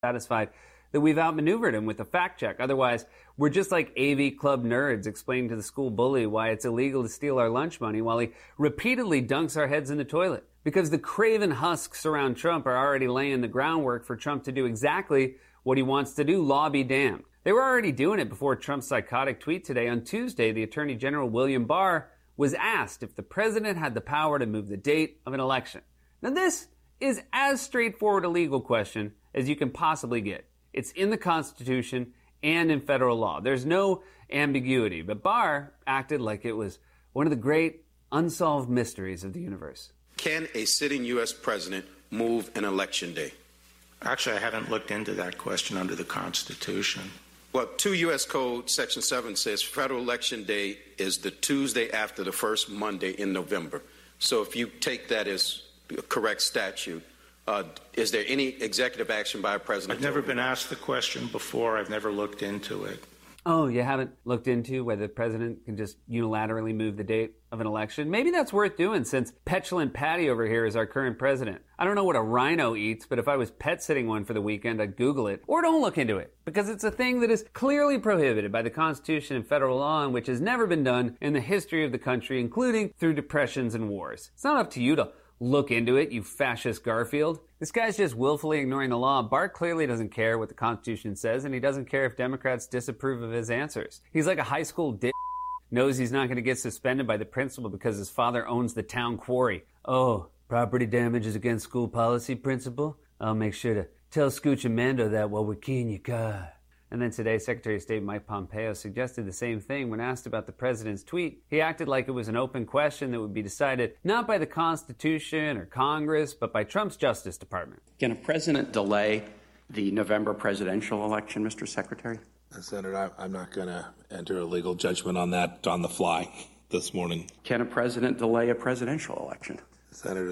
satisfied that we've outmaneuvered him with a fact check. Otherwise, we're just like AV Club nerds explaining to the school bully why it's illegal to steal our lunch money while he repeatedly dunks our heads in the toilet. Because the craven husks around Trump are already laying the groundwork for Trump to do exactly what he wants to do, law be damned. They were already doing it before Trump's psychotic tweet today. On Tuesday, the Attorney General William Barr was asked if the president had the power to move the date of an election. Now this is as straightforward a legal question as you can possibly get. It's in the Constitution and in federal law. There's no ambiguity, but Barr acted like it was one of the great unsolved mysteries of the universe. Can a sitting U.S. president move an election day? Actually, I haven't looked into that question under the Constitution. Well, 2 U.S. Code Section 7 says federal election day is the Tuesday after the first Monday in November. So if you take that as a correct statute, is there any executive action by a president? I've never been asked the question before. I've never looked into it. Oh, you haven't looked into whether the president can just unilaterally move the date of an election? Maybe that's worth doing since petulant Patty over here is our current president. I don't know what a rhino eats, but if I was pet sitting one for the weekend, I'd Google it. Or don't look into it, because it's a thing that is clearly prohibited by the Constitution and federal law and which has never been done in the history of the country, including through depressions and wars. It's not up to you to look into it, you fascist Garfield. This guy's just willfully ignoring the law. Barr clearly doesn't care what the Constitution says, and he doesn't care if Democrats disapprove of his answers. He's like a high school dick, knows he's not going to get suspended by the principal because his father owns the town quarry. Oh, property damage is against school policy, principal? I'll make sure to tell Scooch and Mando that while we're keying your car. And then today, Secretary of State Mike Pompeo suggested the same thing when asked about the president's tweet. He acted like it was an open question that would be decided not by the Constitution or Congress, but by Trump's Justice Department. Can a president delay the November presidential election, Mr. Secretary? Senator, I'm not going to enter a legal judgment on that on the fly this morning. Can a president delay a presidential election? Senator,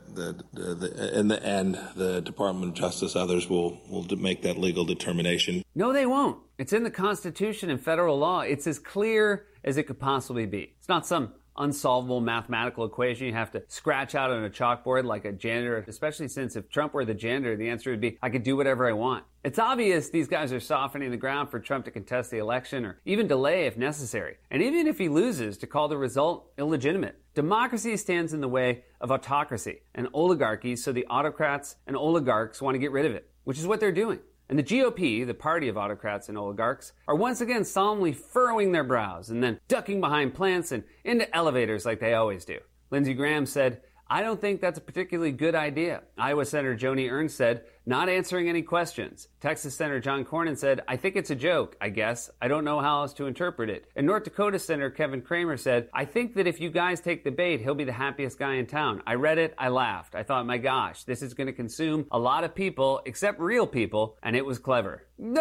in the end, the Department of Justice, others will make that legal determination. No, they won't. It's in the Constitution and federal law. It's as clear as it could possibly be. It's not some unsolvable mathematical equation you have to scratch out on a chalkboard like a janitor, especially since if Trump were the janitor, the answer would be, I could do whatever I want. It's obvious these guys are softening the ground for Trump to contest the election or even delay if necessary. And even if he loses, to call the result illegitimate. Democracy stands in the way of autocracy and oligarchy, so the autocrats and oligarchs want to get rid of it, which is what they're doing. And the GOP, the party of autocrats and oligarchs, are once again solemnly furrowing their brows and then ducking behind plants and into elevators like they always do. Lindsey Graham said, I don't think that's a particularly good idea. Iowa Senator Joni Ernst said, not answering any questions. Texas Senator John Cornyn said, I think it's a joke, I guess. I don't know how else to interpret it. And North Dakota Senator Kevin Cramer said, I think that if you guys take the bait, he'll be the happiest guy in town. I read it, I laughed. I thought, my gosh, this is going to consume a lot of people, except real people, and it was clever.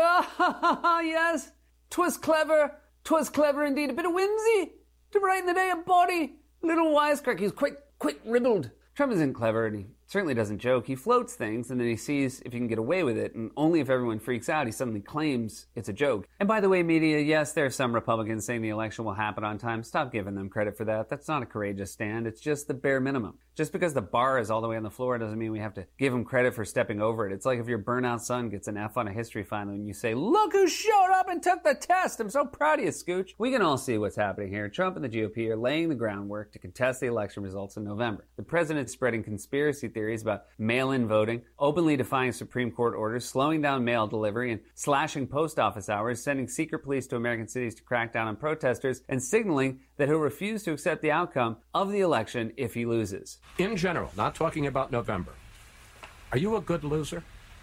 Yes, 'twas clever. 'Twas clever indeed. A bit of whimsy to brighten the day of body. Little wisecrack. He's quite ribbled. Trump isn't clever, and he certainly doesn't joke. He floats things, and then he sees if he can get away with it, and only if everyone freaks out, he suddenly claims it's a joke. And by the way, media, yes, there are some Republicans saying the election will happen on time. Stop giving them credit for that. That's not a courageous stand. It's just the bare minimum. Just because the bar is all the way on the floor doesn't mean we have to give him credit for stepping over it. It's like if your burnout son gets an F on a history final and you say, look who showed up and took the test. I'm so proud of you, Scooch. We can all see what's happening here. Trump and the GOP are laying the groundwork to contest the election results in November. The president's spreading conspiracy theories about mail-in voting, openly defying Supreme Court orders, slowing down mail delivery, and slashing post office hours, sending secret police to American cities to crack down on protesters, and signaling that he'll refuse to accept the outcome of the election if he loses. In general, not talking about November, are you a good loser?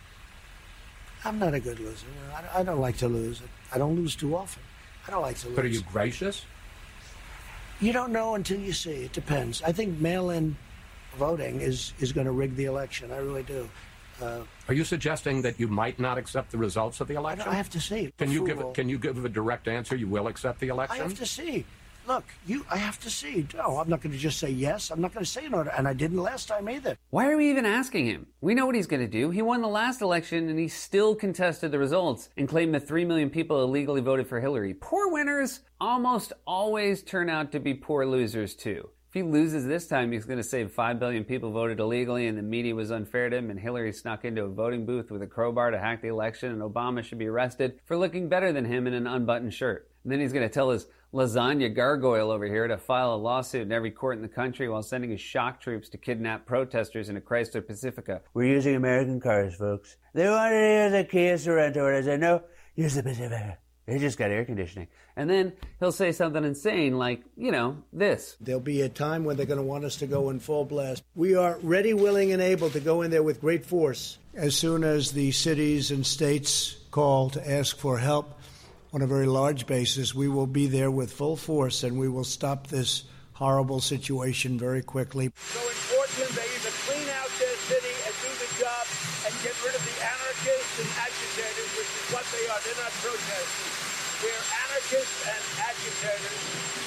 I'm not a good loser. I don't like to lose. I don't lose too often. I don't like to lose. But are you gracious? You don't know until you see. It depends. I think mail-in voting is going to rig the election. I really do. Are you suggesting that you might not accept the results of the election? I have to see. Can you give a direct answer? You will accept the election? I have to see. Look, I have to see. No, I'm not going to just say yes. I'm not going to say no, and I didn't last time either. Why are we even asking him? We know what he's going to do. He won the last election, and he still contested the results and claimed that 3 million people illegally voted for Hillary. Poor winners almost always turn out to be poor losers, too. If he loses this time, he's going to say 5 billion people voted illegally and the media was unfair to him and Hillary snuck into a voting booth with a crowbar to hack the election and Obama should be arrested for looking better than him in an unbuttoned shirt. And then he's going to tell his lasagna gargoyle over here to file a lawsuit in every court in the country while sending his shock troops to kidnap protesters in a Chrysler Pacifica. We're using American cars, folks. They wanted to use a Kia Sorento, and I said, no, use the Pacifica. They just got air conditioning. And then he'll say something insane like, this. There'll be a time when they're going to want us to go in full blast. We are ready, willing, and able to go in there with great force. As soon as the cities and states call to ask for help on a very large basis, we will be there with full force, and we will stop this horrible situation very quickly. So in Portland, they either clean out their city and do the job and get rid of the anarchists and agitators, which is what they are. They're not protesters. They're anarchists and agitators.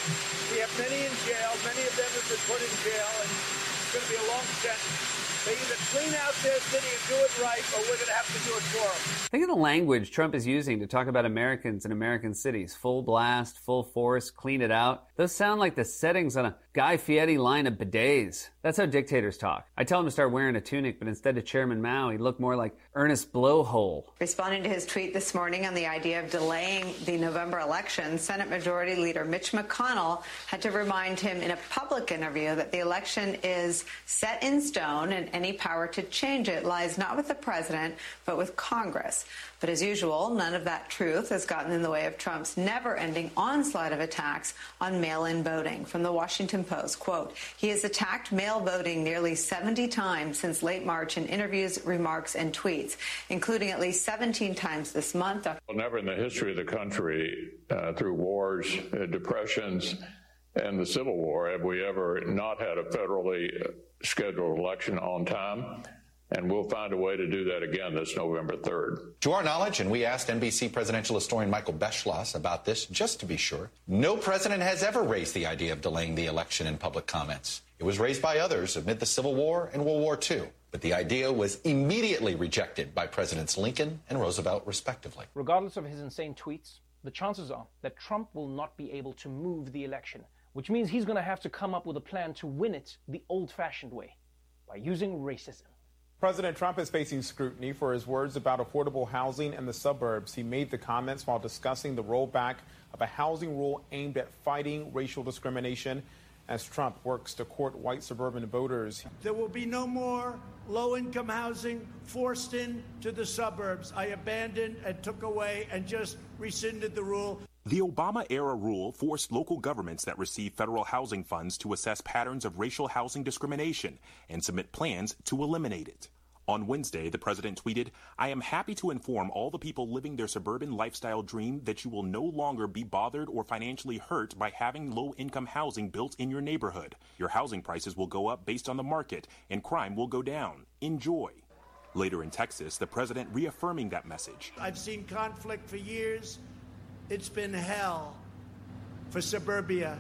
We have many in jail. Many of them have been put in jail, and it's going to be a long sentence. They either clean out their city and do it right, or we're going to have to do it for them. Think of the language Trump is using to talk about Americans and American cities. Full blast, full force, clean it out. Those sound like the settings on a Guy Fieri line of bidets. That's how dictators talk. I tell him to start wearing a tunic, but instead of Chairman Mao, he'd look more like Ernest Blowhole. Responding to his tweet this morning on the idea of delaying the November election, Senate Majority Leader Mitch McConnell had to remind him in a public interview that the election is set in stone and any power to change it lies not with the president, but with Congress. But as usual, none of that truth has gotten in the way of Trump's never-ending onslaught of attacks on mail-in voting. From the Washington Post, quote, he has attacked mail voting nearly 70 times since late March in interviews, remarks, and tweets, including at least 17 times this month. Well, never in the history of the country, through wars, depressions, and the Civil War, have we ever not had a federally scheduled election on time. And we'll find a way to do that again this November 3rd. To our knowledge, and we asked NBC presidential historian Michael Beschloss about this just to be sure, no president has ever raised the idea of delaying the election in public comments. It was raised by others amid the Civil War and World War II. But the idea was immediately rejected by Presidents Lincoln and Roosevelt, respectively. Regardless of his insane tweets, the chances are that Trump will not be able to move the election, which means he's going to have to come up with a plan to win it the old-fashioned way, by using racism. President Trump is facing scrutiny for his words about affordable housing in the suburbs. He made the comments while discussing the rollback of a housing rule aimed at fighting racial discrimination as Trump works to court white suburban voters. There will be no more low-income housing forced into the suburbs. I abandoned and took away and just rescinded the rule. The Obama-era rule forced local governments that receive federal housing funds to assess patterns of racial housing discrimination and submit plans to eliminate it. On Wednesday, the president tweeted, "I am happy to inform all the people living their suburban lifestyle dream that you will no longer be bothered or financially hurt by having low-income housing built in your neighborhood. Your housing prices will go up based on the market, and crime will go down. Enjoy." Later in Texas, the president reaffirming that message. I've seen conflict for years. It's been hell for suburbia.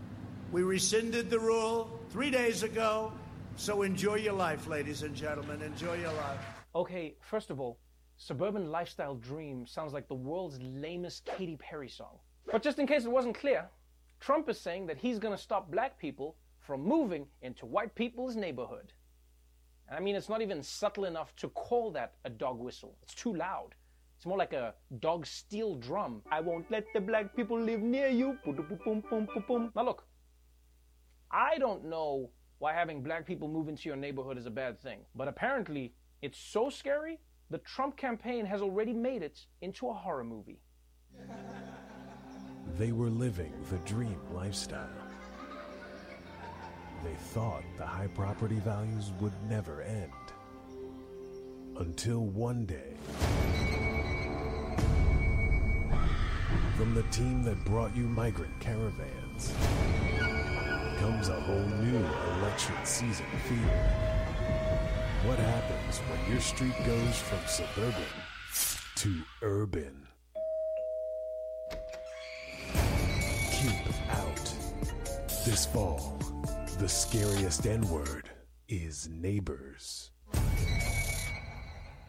We rescinded the rule 3 days ago, so enjoy your life, ladies and gentlemen. Enjoy your life. Okay, first of all, Suburban Lifestyle Dream sounds like the world's lamest Katy Perry song. But just in case it wasn't clear, Trump is saying that he's going to stop black people from moving into white people's neighborhood. And I mean, it's not even subtle enough to call that a dog whistle. It's too loud. It's more like a dog steel drum. I won't let the black people live near you. Now look, I don't know why having black people move into your neighborhood is a bad thing. But apparently, it's so scary, the Trump campaign has already made it into a horror movie. They were living the dream lifestyle. They thought the high property values would never end. Until one day, from the team that brought you migrant caravans, comes a whole new election season fever. What happens when your street goes from suburban to urban? Keep out. This fall, the scariest N-word is neighbors.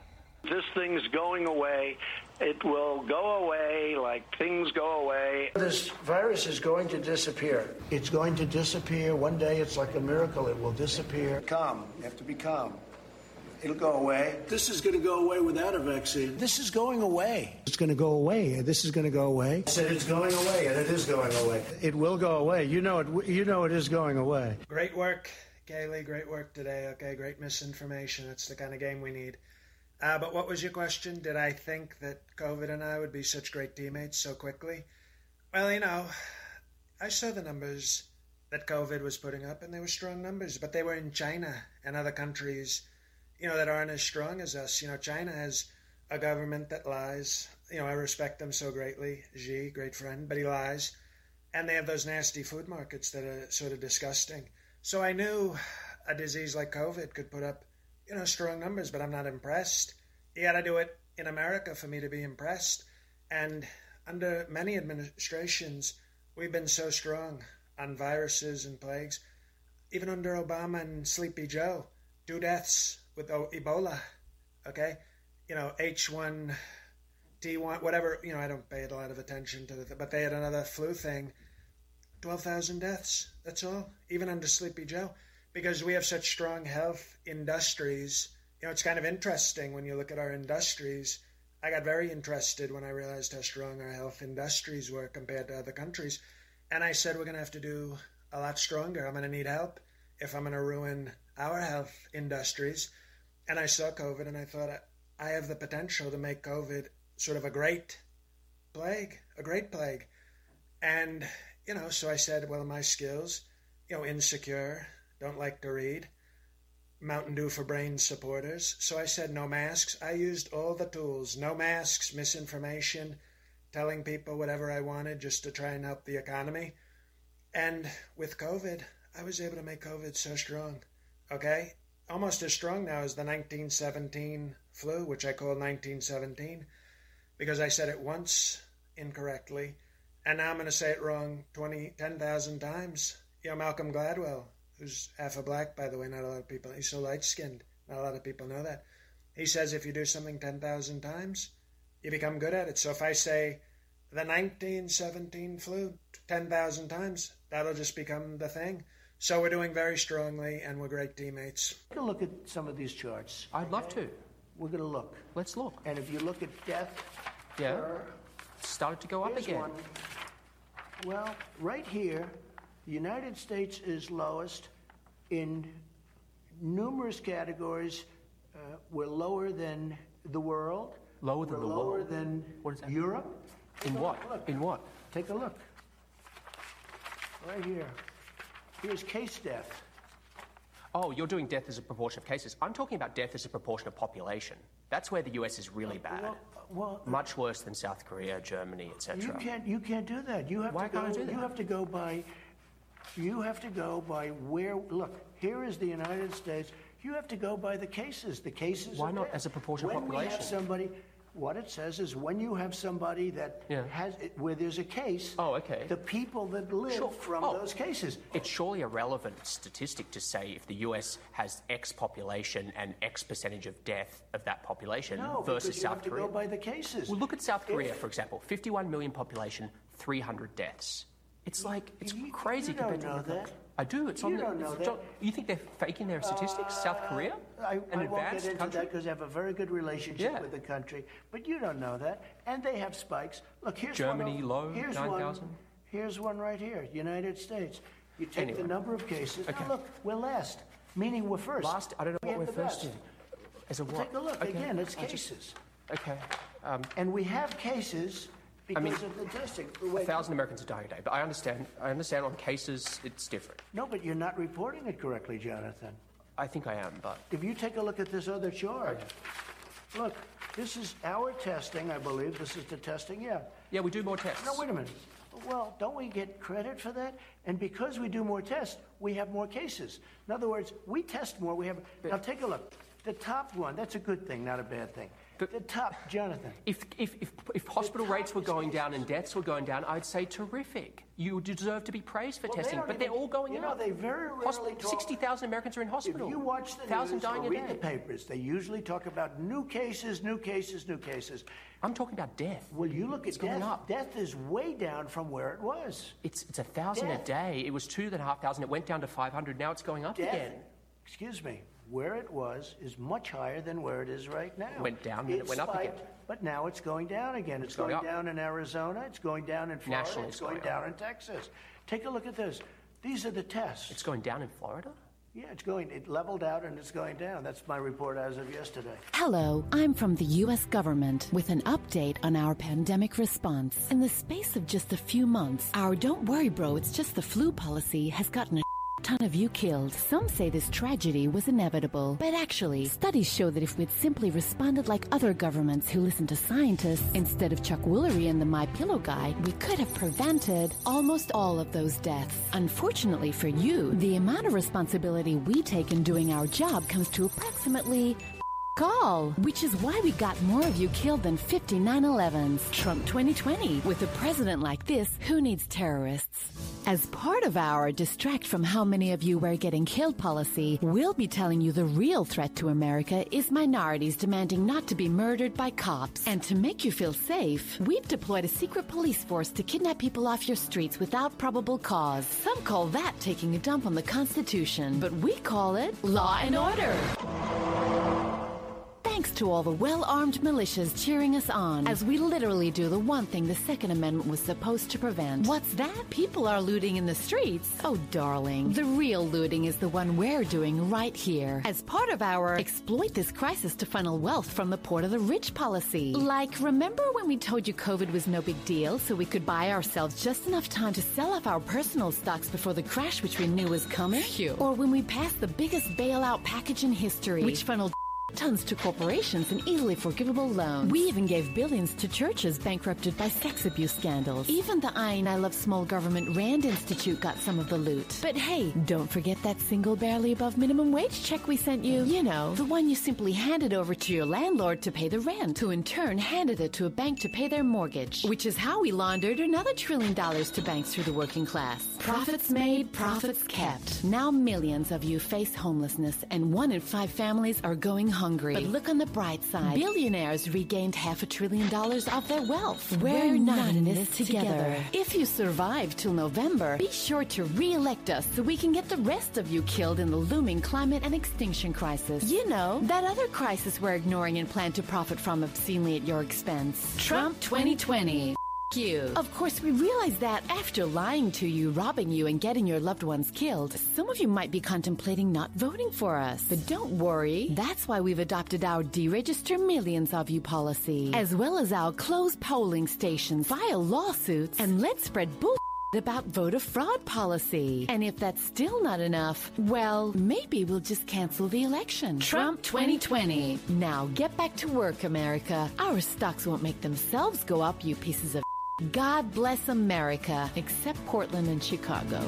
This thing's going away. It will go away like things go away. This virus is going to disappear. It's going to disappear. One day it's like a miracle. It will disappear. Calm. You have to be calm. It'll go away. This is going to go away without a vaccine. This is going away. It's going to go away. This is going to go away. I said it's going away, and it is going away. It will go away. You know it is going away. Great work, Kaylee. Great work today. Okay, great misinformation. That's the kind of game we need. But what was your question? Did I think that COVID and I would be such great teammates so quickly? Well, I saw the numbers that COVID was putting up, and they were strong numbers, but they were in China and other countries, that aren't as strong as us. China has a government that lies. I respect them so greatly. Xi, great friend, but he lies. And they have those nasty food markets that are sort of disgusting. So I knew a disease like COVID could put up strong numbers, but I'm not impressed. You got to do it in America for me to be impressed. And under many administrations, we've been so strong on viruses and plagues. Even under Obama and Sleepy Joe, 2 deaths with Ebola, okay? H1N1, whatever, I don't pay a lot of attention to but they had another flu thing. 12,000 deaths, that's all, even under Sleepy Joe. Because we have such strong health industries. It's kind of interesting when you look at our industries. I got very interested when I realized how strong our health industries were compared to other countries. And I said, we're going to have to do a lot stronger. I'm going to need help if I'm going to ruin our health industries. And I saw COVID and I thought, I have the potential to make COVID sort of a great plague. And, so I said, well, my skills, insecure, don't like to read, Mountain Dew for brain supporters. So I said no masks. I used all the tools. No masks, misinformation, telling people whatever I wanted just to try and help the economy. And with COVID, I was able to make COVID so strong, okay? Almost as strong now as the 1917 flu, which I call 1917, because I said it once incorrectly, and now I'm going to say it wrong 10,000 times. Malcolm Gladwell, who's half a black, by the way, not a lot of people, he's so light-skinned, not a lot of people know that. He says if you do something 10,000 times, you become good at it. So if I say the 1917 flu 10,000 times, that'll just become the thing. So we're doing very strongly, and we're great teammates. Take a look at some of these charts. I'd love to. We're going to look. Let's look. And if you look at death... Yeah, started to go up again. One. Well, right here, the United States is lowest in numerous categories. We're lower than the world. Lower than the world? Lower than what is that? Europe. In what? In what? Take a look. Right here. Here's case death. Oh, you're doing death as a proportion of cases. I'm talking about death as a proportion of population. That's where the US is really bad. Much worse than South Korea, Germany, etc. You can't do that. You have Why to go, can't I do that? You have to go by where. Look, here is the United States. You have to go by the cases. The cases. Why not as a proportion of population? When we have somebody. What it says is when you have somebody that has where there's a case. Oh, okay. The people that live from those cases. It's surely a relevant statistic to say if the US has X population and X percentage of death of that population versus South Korea. No, you have to go by the cases. Well, look at South Korea, for example. 51 million population, 300 deaths. It's like, it's crazy compared to know that. I do. It's you don't know that. You think they're faking their statistics? South Korea? I won't get into that because they have a very good relationship with the country. But you don't know that. And they have spikes. Look, here's Germany, low, 9,000. Here's one right here, United States. You take the number of cases. Okay. Now look, we're last, meaning we're first. Last? I don't know what we're first in. As a what? Take a look. Okay. Again, it's cases. Okay. And we have cases... Because of the testing. 1,000 Americans are dying a day, but I understand on cases it's different. No, but you're not reporting it correctly, Jonathan. I think I am, but... If you take a look at this other chart, look, this is our testing, I believe. This is the testing, Yeah, we do more tests. No, wait a minute. Well, don't we get credit for that? And because we do more tests, we have more cases. In other words, we test more, we have... Now, take a look. The top one, that's a good thing, not a bad thing. The top, Jonathan. If hospital rates were going down and deaths were going down, I'd say terrific. You deserve to be praised for testing, but they're all going up. You know, they very rarely talk. 60,000 Americans are in hospital. If you watch the 1,000 news dying or a read day. the papers, they usually talk about new cases, new cases, new cases. I'm talking about death. Well, you look at death. Up. Death is way down from where it was. It's 1,000 a day. It was 2,500. It went down to 500. Now it's going up again. Excuse me. Where it was is much higher than where it is right now. It went down, then it went up again. But now it's going down again. It's going down in Arizona. It's going down in Florida. Nationally, it's going down in Texas. Take a look at this. These are the tests. It's going down in Florida? Yeah, it leveled out and it's going down. That's my report as of yesterday. Hello, I'm from the U.S. government with an update on our pandemic response. In the space of just a few months, our "don't worry bro, it's just the flu" policy has gotten a ton of you killed. Some say this tragedy was inevitable, but actually, studies show that if we'd simply responded like other governments who listen to scientists instead of Chuck Woolery and the MyPillow guy, we could have prevented almost all of those deaths. Unfortunately for you, the amount of responsibility we take in doing our job comes to approximately all, which is why we got more of you killed than 50 9/11s. Trump 2020. With a president like this, who needs terrorists? As part of our distract from how many of you were getting killed policy, we'll be telling you the real threat to America is minorities demanding not to be murdered by cops. And to make you feel safe, we've deployed a secret police force to kidnap people off your streets without probable cause. Some call that taking a dump on the Constitution, but we call it law and order. Thanks to all the well-armed militias cheering us on, as we literally do the one thing the Second Amendment was supposed to prevent. What's that? People are looting in the streets? Oh, darling. The real looting is the one we're doing right here. As part of our exploit this crisis to funnel wealth from the poor to the rich policy. Like, remember when we told you COVID was no big deal, so we could buy ourselves just enough time to sell off our personal stocks before the crash which we knew was coming? Phew. Or when we passed the biggest bailout package in history, which funneled tons to corporations and easily forgivable loans. We even gave billions to churches bankrupted by sex abuse scandals. Even the I Love Small Government Rand Institute got some of the loot. But hey, don't forget that single barely above minimum wage check we sent you. You know, the one you simply handed over to your landlord to pay the rent, who in turn handed it to a bank to pay their mortgage, which is how we laundered another $1 trillion to banks through the working class. Profits made, profits kept. Now millions of you face homelessness, and 1 in 5 families are going hungry. But look on the bright side. Billionaires regained $500 billion of their wealth. We're not in this together. If you survive till November, be sure to re-elect us so we can get the rest of you killed in the looming climate and extinction crisis. You know, that other crisis we're ignoring and plan to profit from obscenely at your expense. Trump 2020. You. Of course, we realize that after lying to you, robbing you, and getting your loved ones killed, some of you might be contemplating not voting for us. But don't worry. That's why we've adopted our deregister millions of you policy, as well as our close polling stations, file lawsuits, and let's spread bull about voter fraud policy. And if that's still not enough, well, maybe we'll just cancel the election. Trump 2020. Now get back to work, America. Our stocks won't make themselves go up, you pieces of God bless America, except Portland and Chicago.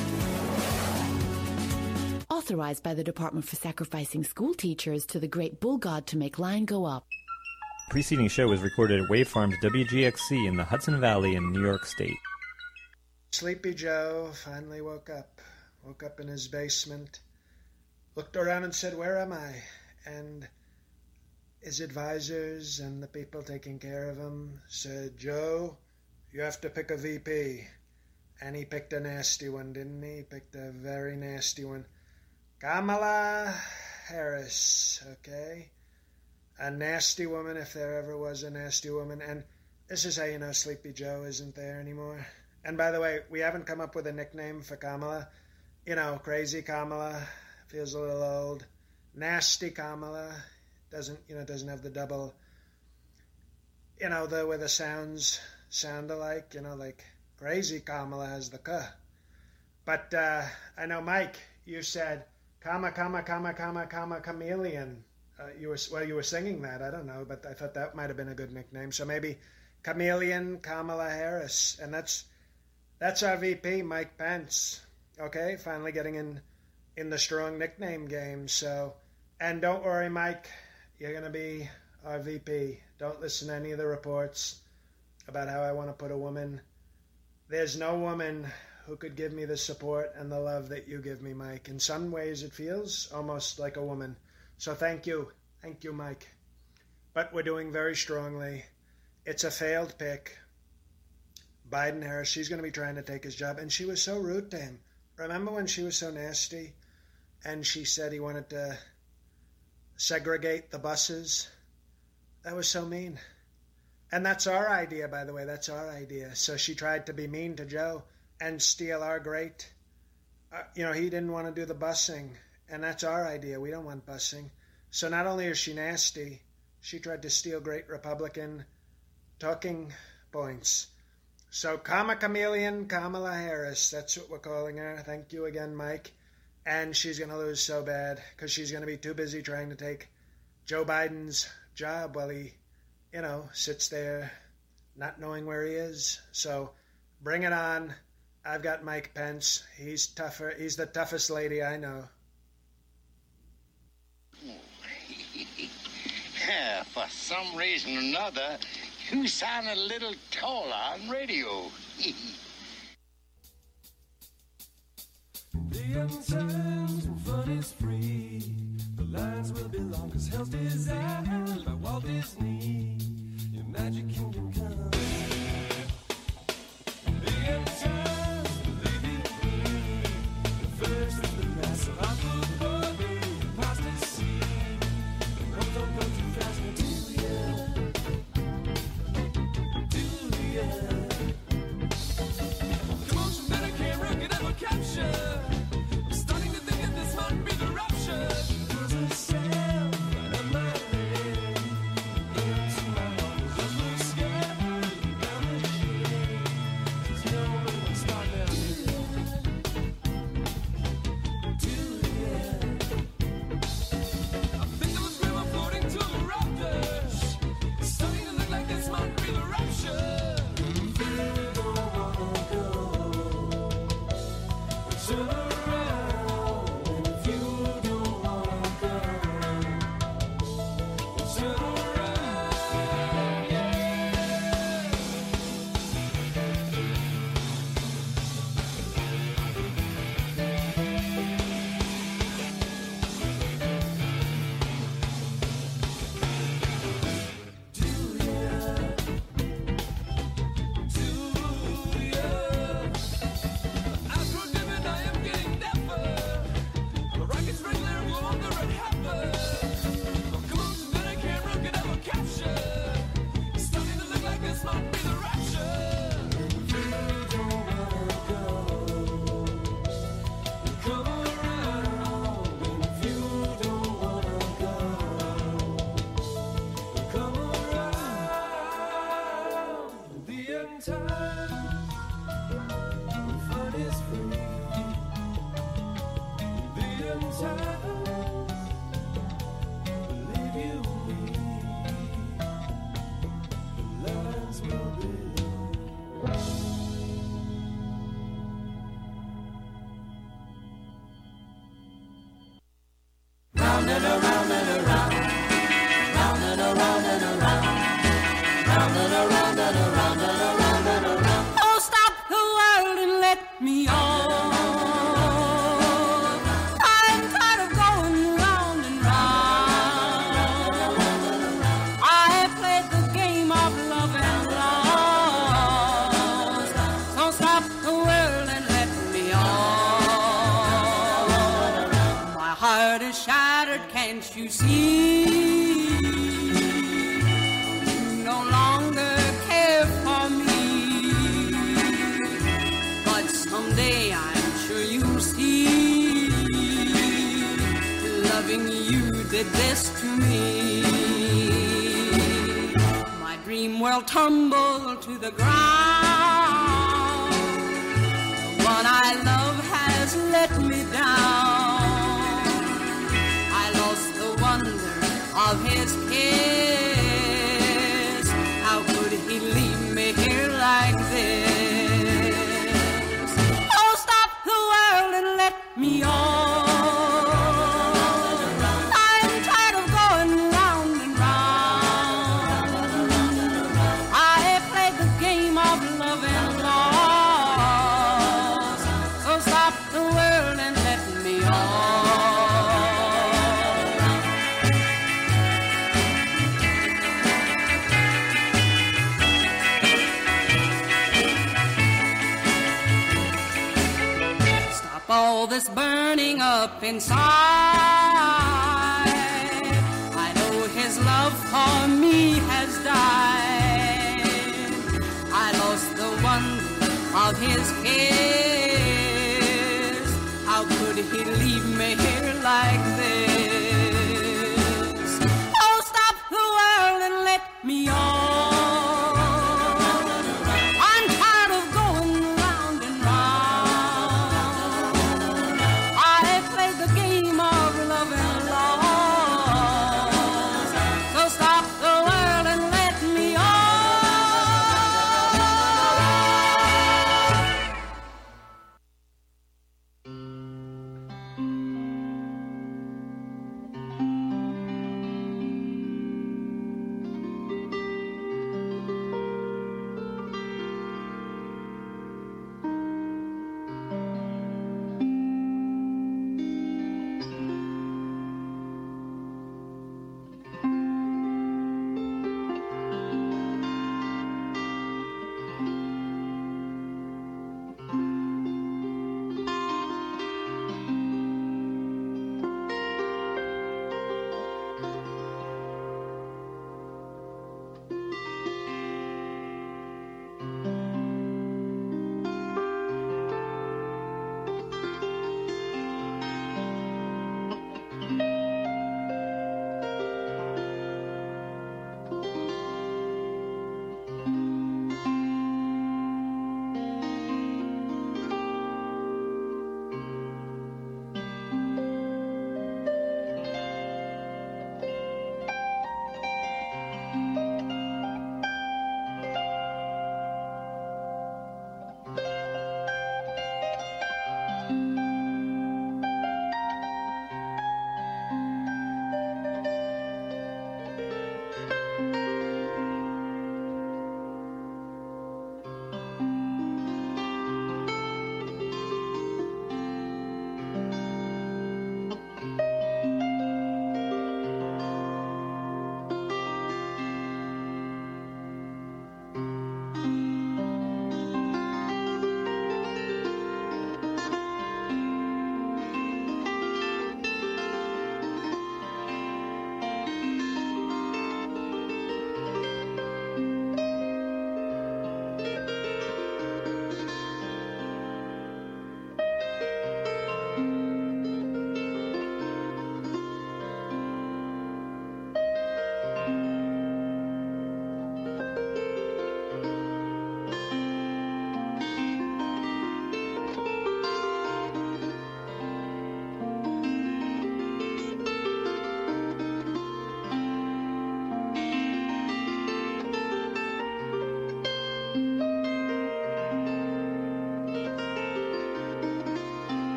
Authorized by the Department for Sacrificing School Teachers to the Great Bull God to make line go up. Preceding show was recorded at Wave Farms WGXC in the Hudson Valley in New York State. Sleepy Joe finally woke up in his basement, looked around and said, "Where am I?" And his advisors and the people taking care of him said, "Joe, you have to pick a VP." And he picked a nasty one, didn't he? He picked a very nasty one. Kamala Harris, okay? A nasty woman, if there ever was a nasty woman. And this is how you know Sleepy Joe isn't there anymore. And by the way, we haven't come up with a nickname for Kamala. You know, Crazy Kamala, feels a little old. Nasty Kamala, doesn't have the double, where the sounds sound alike, like Crazy Kamala has the K. But I know, Mike, you said, chameleon. You were singing that, I don't know, but I thought that might have been a good nickname. So maybe Chameleon Kamala Harris. And that's our VP, Mike Pence. Okay, finally getting in the strong nickname game. So, and don't worry, Mike, you're going to be our VP. Don't listen to any of the reports about how I want to put a woman. There's no woman who could give me the support and the love that you give me, Mike. In some ways, it feels almost like a woman. So thank you. Thank you, Mike. But we're doing very strongly. It's a failed pick. Biden-Harris, she's going to be trying to take his job. And she was so rude to him. Remember when she was so nasty and she said he wanted to segregate the buses? That was so mean. And that's our idea, by the way. That's our idea. So she tried to be mean to Joe and steal our great. He didn't want to do the busing. And that's our idea. We don't want busing. So not only is she nasty, she tried to steal great Republican talking points. So Chameleon Kamala Harris, that's what we're calling her. Thank you again, Mike. And she's going to lose so bad because she's going to be too busy trying to take Joe Biden's job while he, sits there not knowing where he is. So bring it on. I've got Mike Pence. He's tougher. He's the toughest lady I know. Yeah, for some reason or another, you sound a little taller on radio. The untimed and fun is free. The lines will be long as hell's designed by Walt Disney. Your magic kingdom come. The untimed will leave you free. The first and the last, so I put body past the sea. Don't go too fast, now do ya? Commotion that a camera could ever capture. I'm starting to think that this might be the rapture. There's a sound right on my head. Into my heart, just look scared. Down the shade. There's no way to start now. I think I was river floating to the rafters. It's starting to look like this might be the rapture. Turn around, and if you don't wanna go, turn around, yeah. Round and around and around, round and around and around, round and around and around and around and around. Oh, stop the world and let me on. I'm tired of going round and round. I have played the game of love and loss. So stop the world and let me on. My heart is shattered, can't you see? You no longer care for me. But someday I'm sure you'll see. Loving you did this to me. My dream will tumble to the ground. The one I love has let me down. Of his kiss, how could he leave me here like this? Oh, stop the world and let me on. I'm tired of going round and round. that's burning up inside. I know his love for me has died. I lost the wonder of his kiss. How could he leave me here like this? Oh, stop the world and let me on.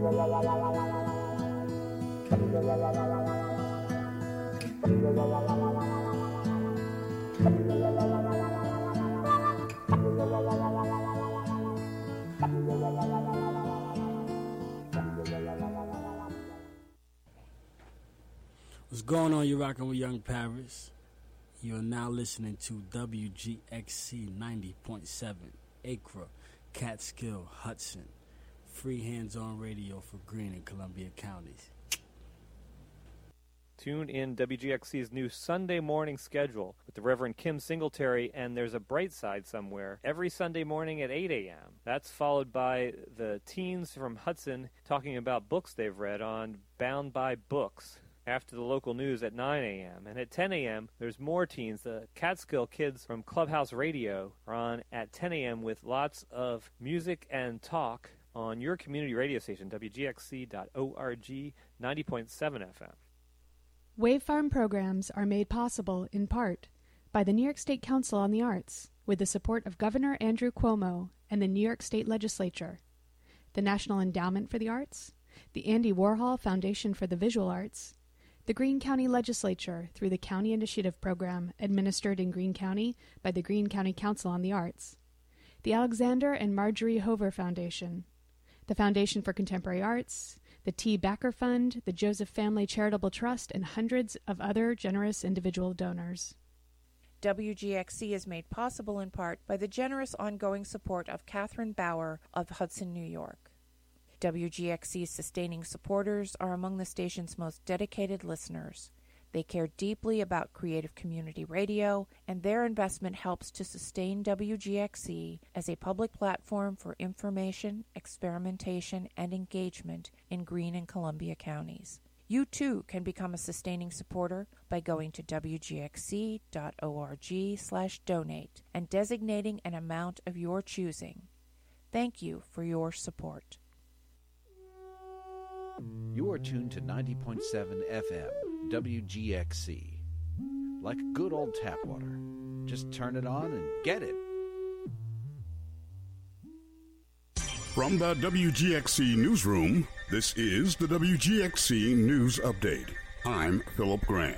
What's going on? You're rocking with Young Paris. You're now listening to WGXC 90.7, Acre, Catskill, Hudson. Free hands-on radio for Greene and Columbia counties. Tune in WGXC's new Sunday morning schedule with the Reverend Kim Singletary and There's a Bright Side Somewhere every Sunday morning at 8 a.m. That's followed by the teens from Hudson talking about books they've read on Bound by Books after the local news at 9 a.m. And at 10 a.m., there's more teens. The Catskill kids from Clubhouse Radio are on at 10 a.m. with lots of music and talk on your community radio station, WGXC.org, 90.7 FM. Wave Farm programs are made possible, in part, by the New York State Council on the Arts, with the support of Governor Andrew Cuomo and the New York State Legislature, the National Endowment for the Arts, the Andy Warhol Foundation for the Visual Arts, the Greene County Legislature through the County Initiative Program administered in Greene County by the Greene County Council on the Arts, the Alexander and Marjorie Hover Foundation, the Foundation for Contemporary Arts, the T. Backer Fund, the Joseph Family Charitable Trust, and hundreds of other generous individual donors. WGXC is made possible in part by the generous ongoing support of Catherine Bauer of Hudson, New York. WGXC's sustaining supporters are among the station's most dedicated listeners. They care deeply about creative community radio, and their investment helps to sustain WGXC as a public platform for information, experimentation, and engagement in Greene and Columbia counties. You too can become a sustaining supporter by going to wgxc.org/donate and designating an amount of your choosing. Thank you for your support. You are tuned to 90.7 FM, WGXC. Like good old tap water. Just turn it on and get it. From the WGXC Newsroom, this is the WGXC News Update. I'm Philip Grant.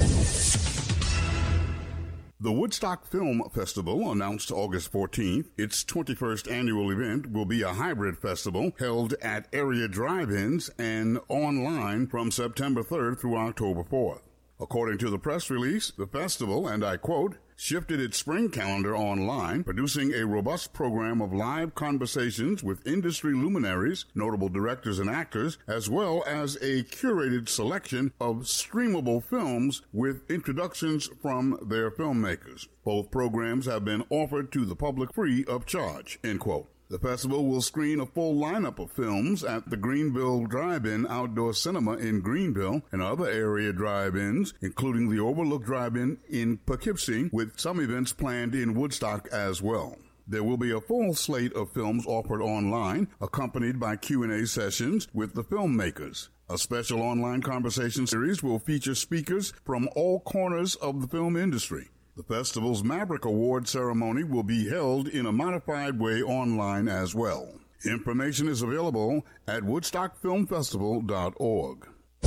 The Woodstock Film Festival announced August 14th. Its 21st annual event will be a hybrid festival held at area drive-ins and online from September 3rd through October 4th. According to the press release, the festival, and I quote, shifted its spring calendar online, producing a robust program of live conversations with industry luminaries, notable directors and actors, as well as a curated selection of streamable films with introductions from their filmmakers. Both programs have been offered to the public free of charge, end quote. The festival will screen a full lineup of films at the Greenville Drive-In Outdoor Cinema in Greenville and other area drive-ins, including the Overlook Drive-In in Poughkeepsie, with some events planned in Woodstock as well. There will be a full slate of films offered online, accompanied by Q&A sessions with the filmmakers. A special online conversation series will feature speakers from all corners of the film industry. The festival's Maverick Award ceremony will be held in a modified way online as well. Information is available at woodstockfilmfestival.org.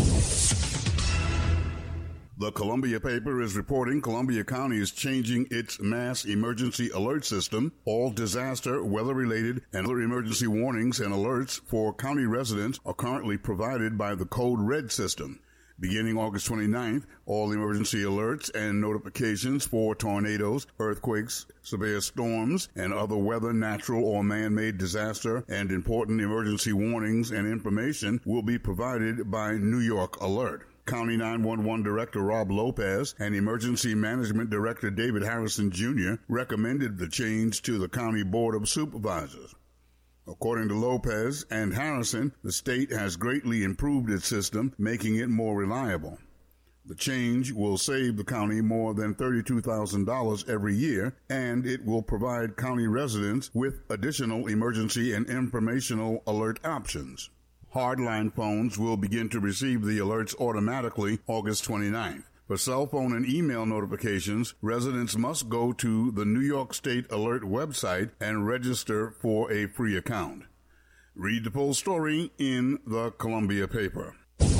The Columbia paper is reporting Columbia County is changing its mass emergency alert system. All disaster, weather-related, and other emergency warnings and alerts for county residents are currently provided by the Code Red system. Beginning August 29th, all emergency alerts and notifications for tornadoes, earthquakes, severe storms, and other weather, natural, or man-made disaster and important emergency warnings and information will be provided by New York Alert. County 911 Director Rob Lopez and Emergency Management Director David Harrison Jr. recommended the change to the County Board of Supervisors. According to Lopez and Harrison, the state has greatly improved its system, making it more reliable. The change will save the county more than $32,000 every year, and it will provide county residents with additional emergency and informational alert options. Hardline phones will begin to receive the alerts automatically August 29th. For cell phone and email notifications, residents must go to the New York State Alert website and register for a free account. Read the full story in the Columbia paper.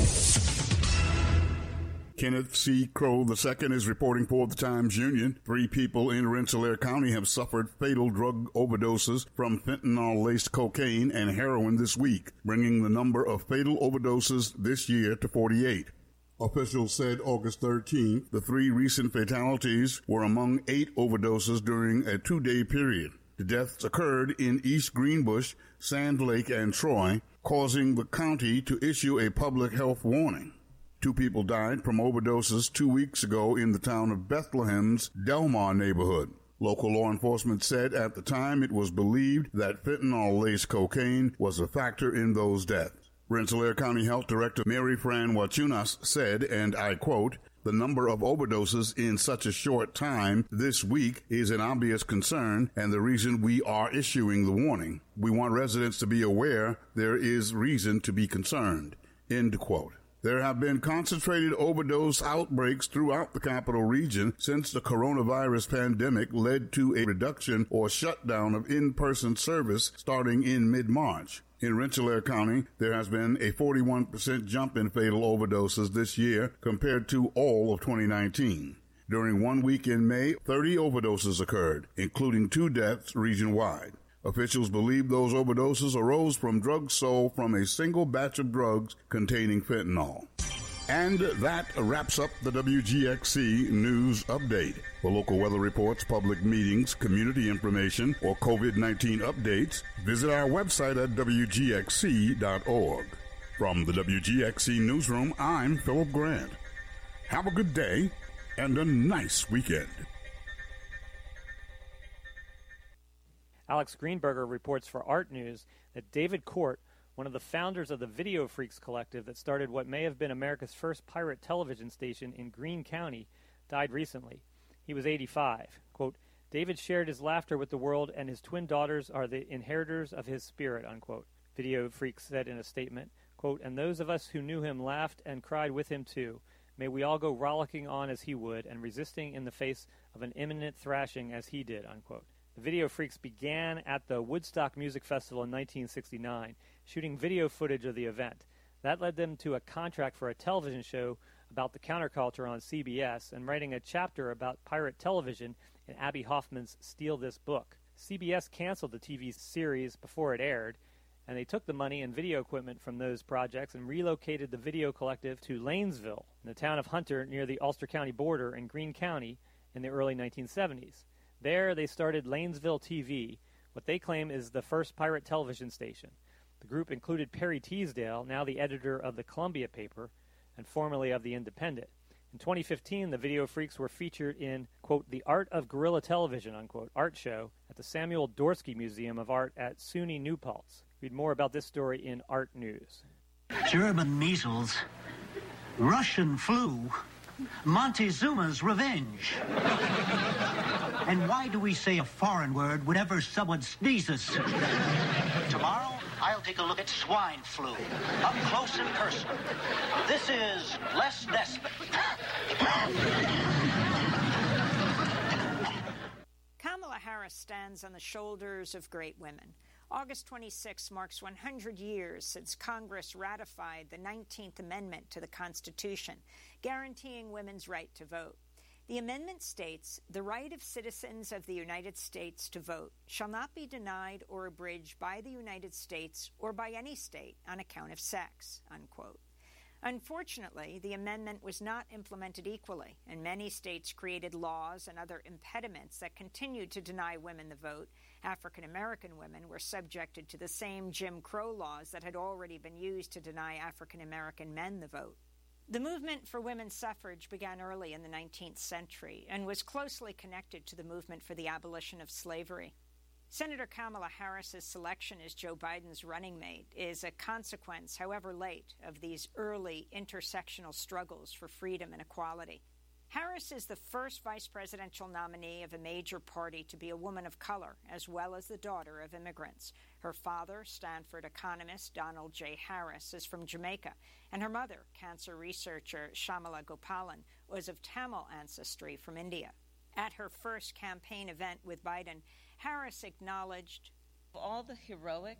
Kenneth C. Crow II is reporting for the Times-Union. 3 people in Rensselaer County have suffered fatal drug overdoses from fentanyl-laced cocaine and heroin this week, bringing the number of fatal overdoses this year to 48. Officials said August 13th the 3 recent fatalities were among 8 overdoses during a 2-day period. The deaths occurred in East Greenbush, Sand Lake, and Troy, causing the county to issue a public health warning. 2 people died from overdoses 2 weeks ago in the town of Bethlehem's Delmar neighborhood. Local law enforcement said at the time it was believed that fentanyl-laced cocaine was a factor in those deaths. Rensselaer County Health Director Mary Fran Wachunas said, and I quote, "The number of overdoses in such a short time this week is an obvious concern and the reason we are issuing the warning. We want residents to be aware there is reason to be concerned." End quote. There have been concentrated overdose outbreaks throughout the capital region since the coronavirus pandemic led to a reduction or shutdown of in-person service starting in mid-March. In Rensselaer County, there has been a 41% jump in fatal overdoses this year compared to all of 2019. During 1 week in May, 30 overdoses occurred, including 2 deaths region-wide. Officials believe those overdoses arose from drugs sold from a single batch of drugs containing fentanyl. And that wraps up the WGXC News Update. For local weather reports, public meetings, community information, or COVID-19 updates, visit our website at WGXC.org. From the WGXC Newsroom, I'm Philip Grant. Have a good day and a nice weekend. Alex Greenberger reports for Art News that David Court, one of the founders of the Video Freaks Collective that started what may have been America's first pirate television station in Greene County, died recently. He was 85. Quote, "David shared his laughter with the world, and his twin daughters are the inheritors of his spirit," unquote. Video Freaks said in a statement, quote, "And those of us who knew him laughed and cried with him too. May we all go rollicking on as he would, and resisting in the face of an imminent thrashing as he did," unquote. The Video Freaks began at the Woodstock Music Festival in 1969, shooting video footage of the event. That led them to a contract for a television show about the counterculture on CBS and writing a chapter about pirate television in Abby Hoffman's Steal This Book. CBS canceled the TV series before it aired, and they took the money and video equipment from those projects and relocated the Video Collective to Lanesville, in the town of Hunter near the Ulster County border in Greene County in the early 1970s. There, they started Lanesville TV, what they claim is the first pirate television station. The group included Perry Teasdale, now the editor of the Columbia paper and formerly of the Independent. In 2015, the Video Freaks were featured in, quote, "The Art of Guerrilla Television," unquote, art show at the Samuel Dorsky Museum of Art at SUNY New Paltz. Read more about this story in Art News. German measles, Russian flu, Montezuma's revenge. And why do we say a foreign word whenever someone sneezes? Tomorrow, I'll take a look at swine flu, up close and personal. This is Les Nesbitt. Kamala Harris stands on the shoulders of great women. August 26 marks 100 years since Congress ratified the 19th Amendment to the Constitution, guaranteeing women's right to vote. The amendment states, "The right of citizens of the United States to vote shall not be denied or abridged by the United States or by any state on account of sex," unquote. Unfortunately, the amendment was not implemented equally, and many states created laws and other impediments that continued to deny women the vote. African American women were subjected to the same Jim Crow laws that had already been used to deny African American men the vote. The movement for women's suffrage began early in the 19th century and was closely connected to the movement for the abolition of slavery. Senator Kamala Harris's selection as Joe Biden's running mate is a consequence, however late, of these early intersectional struggles for freedom and equality. Harris is the first vice presidential nominee of a major party to be a woman of color, as well as the daughter of immigrants. Her father, Stanford economist Donald J. Harris, is from Jamaica, and her mother, cancer researcher Shamala Gopalan, was of Tamil ancestry from India. At her first campaign event with Biden, Harris acknowledged all the heroic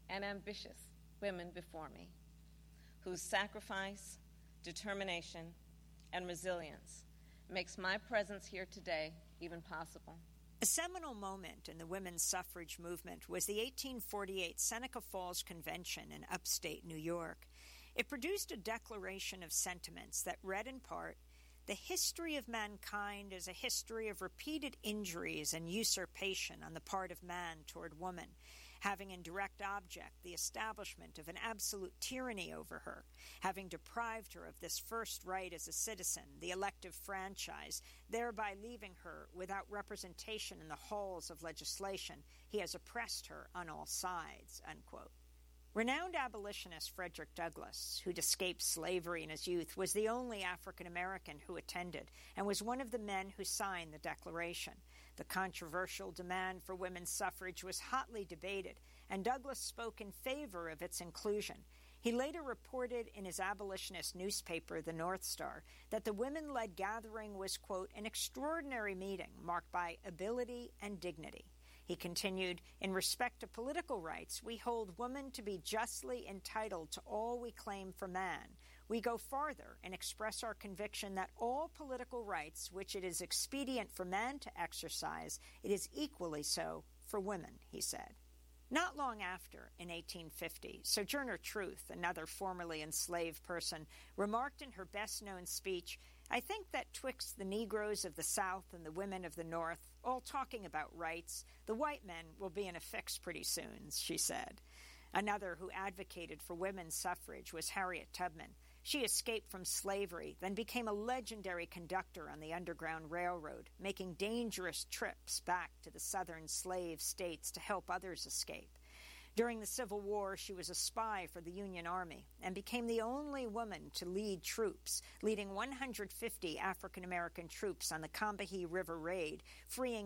and ambitious women before me, whose sacrifice, determination, and resilience makes my presence here today even possible. A seminal moment in the women's suffrage movement was the 1848 Seneca Falls Convention in upstate New York. It produced a declaration of sentiments that read in part, "The history of mankind is a history of repeated injuries and usurpation on the part of man toward woman, having in direct object the establishment of an absolute tyranny over her, having deprived her of this first right as a citizen, the elective franchise, thereby leaving her without representation in the halls of legislation. He has oppressed her on all sides," unquote. Renowned abolitionist Frederick Douglass, who'd escaped slavery in his youth, was the only African American who attended and was one of the men who signed the Declaration. The controversial demand for women's suffrage was hotly debated, and Douglass spoke in favor of its inclusion. He later reported in his abolitionist newspaper, the North Star, that the women-led gathering was, quote, "an extraordinary meeting marked by ability and dignity." He continued, "In respect to political rights, we hold woman to be justly entitled to all we claim for man. We go farther and express our conviction that all political rights which it is expedient for man to exercise, it is equally so for women," he said. Not long after, in 1850, Sojourner Truth, another formerly enslaved person, remarked in her best-known speech, "I think that twixt the Negroes of the South and the women of the North, all talking about rights, the white men will be in a fix pretty soon," she said. Another who advocated for women's suffrage was Harriet Tubman. She escaped from slavery, then became a legendary conductor on the Underground Railroad, making dangerous trips back to the southern slave states to help others escape. During the Civil War, she was a spy for the Union Army and became the only woman to lead troops, leading 150 African-American troops on the Combahee River Raid, freeing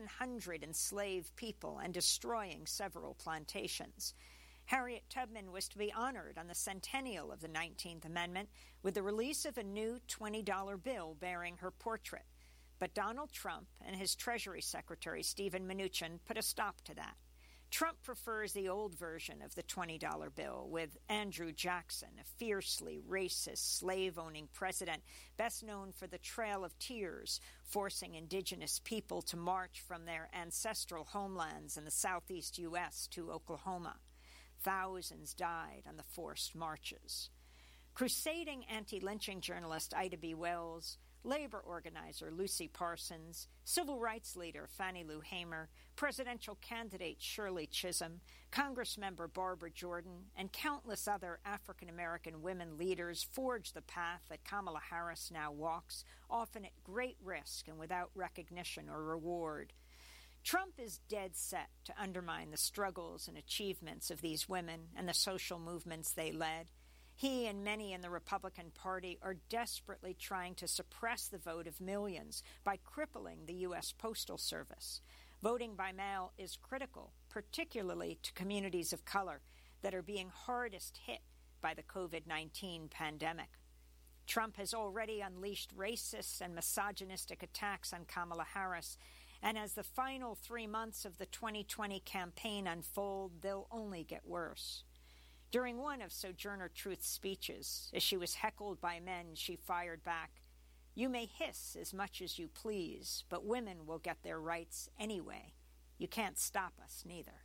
700 enslaved people and destroying several plantations. Harriet Tubman was to be honored on the centennial of the 19th Amendment with the release of a new $20 bill bearing her portrait. But Donald Trump and his Treasury Secretary, Steven Mnuchin, put a stop to that. Trump prefers the old version of the $20 bill with Andrew Jackson, a fiercely racist, slave-owning president best known for the Trail of Tears, forcing indigenous people to march from their ancestral homelands in the southeast U.S. to Oklahoma. Thousands died on the forced marches. Crusading anti-lynching journalist Ida B. Wells, labor organizer Lucy Parsons, civil rights leader Fannie Lou Hamer, presidential candidate Shirley Chisholm, Congressmember Barbara Jordan, and countless other African-American women leaders forged the path that Kamala Harris now walks, often at great risk and without recognition or reward. Trump is dead set to undermine the struggles and achievements of these women and the social movements they led. He and many in the Republican Party are desperately trying to suppress the vote of millions by crippling the U.S. Postal Service. Voting by mail is critical, particularly to communities of color that are being hardest hit by the COVID-19 pandemic. Trump has already unleashed racist and misogynistic attacks on Kamala Harris, and as the final 3 months of the 2020 campaign unfold, they'll only get worse. During one of Sojourner Truth's speeches, as she was heckled by men, she fired back, "You may hiss as much as you please, but women will get their rights anyway. You can't stop us, neither."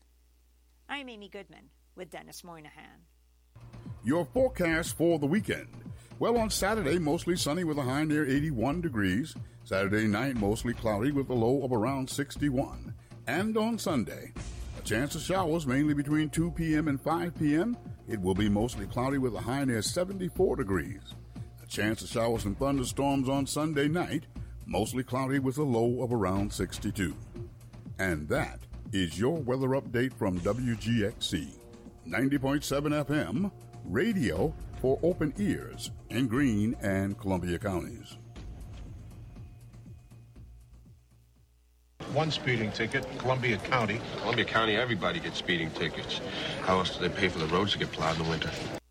I'm Amy Goodman with Dennis Moynihan. Your forecast for the weekend. Well, on Saturday, mostly sunny with a high near 81 degrees. Saturday night, mostly cloudy with a low of around 61. And on Sunday, a chance of showers mainly between 2 p.m. and 5 p.m. It will be mostly cloudy with a high near 74 degrees. A chance of showers and thunderstorms on Sunday night, mostly cloudy with a low of around 62. And that is your weather update from WGXC 90.7 FM, radio for open ears in Greene and Columbia counties. One speeding ticket, Columbia County. Columbia County, everybody gets speeding tickets. How else do they pay for the roads to get plowed in the winter?